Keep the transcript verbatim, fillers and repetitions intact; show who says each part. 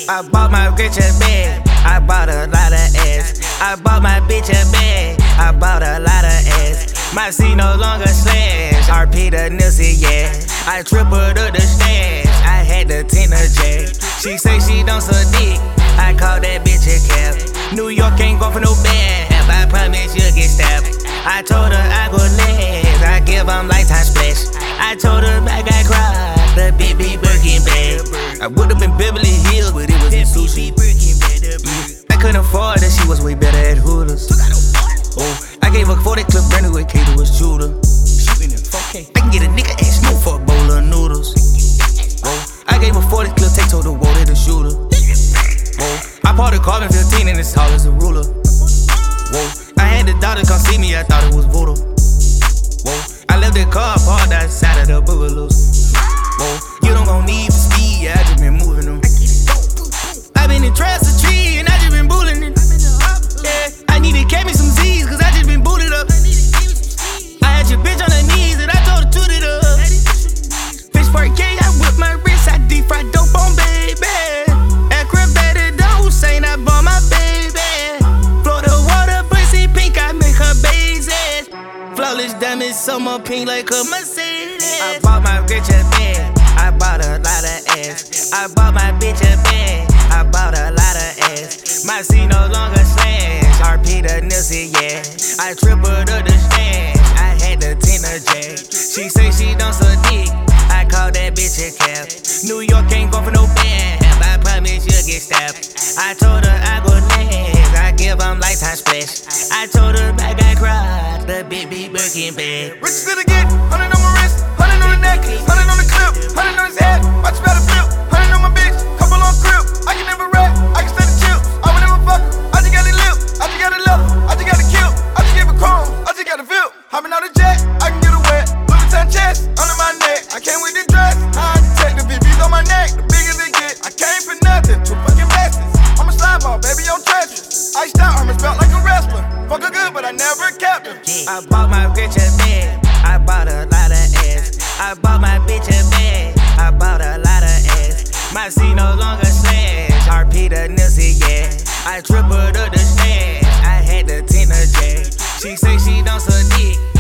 Speaker 1: I bought my bitch a bag, I bought a lot of ass. I bought my bitch a bag, I bought a lot of ass. My C no longer slash, R P the Nipsey, yeah. I tripled up the stash, I had the Tina J. She say she don't suck dick, I call that bitch a cap. New York ain't going for no band, I promise you'll get stabbed. I told her I go last, I give 'em lifetime splash. I told her I got cried, the big big Birkin bag. I would have been Beverly Hills, but it was in sushi. Mm. I couldn't afford it, she was way better at Hooters. Oh, I gave her forty clip brand new with Kato was shooter. I can get a nigga ass smoke for a bowl of noodles. Oh, I gave her forty clip, take to the wall to the shooter. Whoa, I bought a carbon fifteen and it's tall as a ruler. Whoa, I had the daughter come see me, I thought it was voodoo. Whoa, I left the car parked outside of the boogaloo. Whoa, you don't gon' need for speed, I just been moving them. I been in trash a tree and I just been bullying it. Yeah, I need to get me some Z's cause I just been booted up. I had your bitch on her knees and I told her toot it up. Fish for a K, I whip my wrist, I deep fry dope on baby. Acrobatic don't say I bought my baby. Florida water, pussy pink, I make her bases. Flawless diamonds, summer pink like a Mercedes. I bought my bitch a bag, I bought a lot of ass. I bought my bitch a bag, I bought a lot of ass. My C no longer slash, R P the Nipsey, yeah. I tripled up the stash, I had the Tina J. She say she don't suck dick, I call that bitch a cap. New York ain't going for no band, I promise you'll get stabbed. I told her I go last, I give 'em lifetime splash. I told her I got cried, the big big Birkin bag.
Speaker 2: Rich still again, hundred on my wrist, hundred on the neck, hundred on the clip, hundred on his head. Watch better flip, hundred on my bitch, couple on crib. I can never rap, I can stand the chill. I would never fuck her, I just got a lip, I just got a love, I just got a kill, I just gave a chrome, I just got a feel. Hopping out the jet, I can get a wet. Louis Vuitton chest, under my neck. I came with the dress, I check the V V's on my neck. The bigger they get, I came for nothing, two fucking bastards. I'm a slime ball, baby, on treacherous. Iced out, armor spelt like a wrestler. Fuck her good, but I never kept her.
Speaker 1: I bought my bitch a bag, I bought a lot of ass. I bought my bitch a bag, I bought a lot of ass. My C no longer slash, R P the Nipsey, yeah. I tripled up the stash, I had the Tina J. She say she don't suck dick,